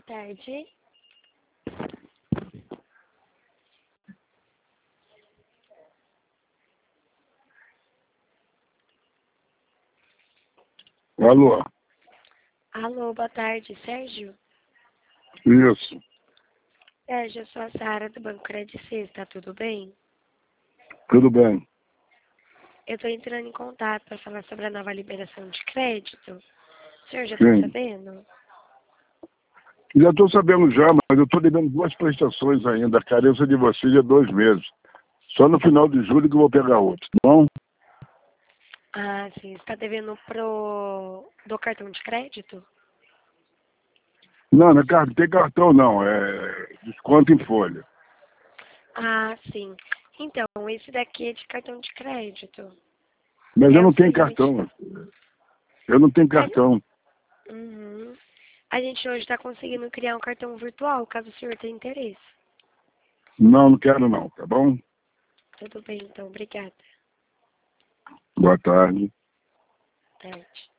tarde. Alô? Alô, boa tarde, Sérgio? Isso. Sérgio, eu sou a Sara do Banco Credit Suisse, tá tudo bem? Tudo bem. Eu tô entrando em contato para falar sobre a nova liberação de crédito. O senhor já tá Sim. sabendo? Já estou sabendo já, mas eu estou devendo 2 prestações ainda. A carência de vocês é 2 meses. Só no final de julho que eu vou pegar outro, tá bom? Ah, sim. Você tá devendo do cartão de crédito? Não, não tem cartão não. É desconto em folha. Ah, sim. Então, esse daqui é de cartão de crédito. Mas eu É o não tenho seguinte. cartão. Eu não tenho a- cartão. Uhum. A gente hoje está conseguindo criar um cartão virtual, caso o senhor tenha interesse. Não, não quero não, tá bom? Tudo bem, então. Obrigada. Boa tarde. Tarde.